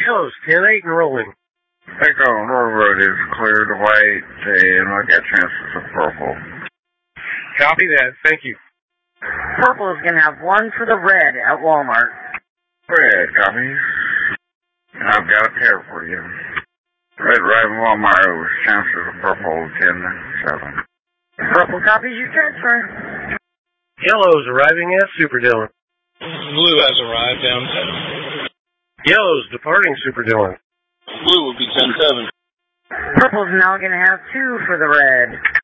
Yellow's 10-8 and rolling. Echo Railroad is clear to white, and I got chances of purple. Copy that. Thank you. Purple is going to have 1 for the red at Walmart. Red, copy. And I've got a pair for you. Red Raven Walmart with chances of purple 10-7. Purple copies your transfer. Yellow's arriving at Super Dillon. Blue has arrived downtown. Yellow's departing Super Dillon. Blue will be 10-7. Purple's now going to have 2 for the red.